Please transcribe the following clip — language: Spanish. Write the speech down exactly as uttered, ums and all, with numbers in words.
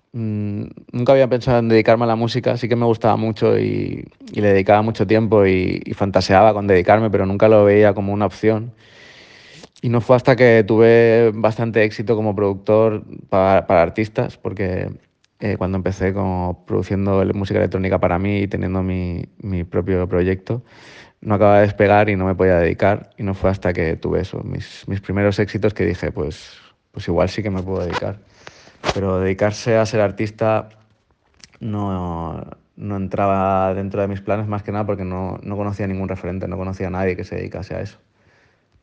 mm, nunca había pensado en dedicarme a la música, sí que me gustaba mucho y, y le dedicaba mucho tiempo y, y fantaseaba con dedicarme, pero nunca lo veía como una opción. Y no fue hasta que tuve bastante éxito como productor para, para artistas, porque eh, cuando empecé como produciendo el- música electrónica para mí y teniendo mi, mi propio proyecto, no acababa de despegar y no me podía dedicar. Y no fue hasta que tuve eso, mis, mis primeros éxitos, que dije, pues, pues igual sí que me puedo dedicar. Pero dedicarse a ser artista no, no entraba dentro de mis planes, más que nada porque no, no conocía ningún referente, no conocía a nadie que se dedicase a eso.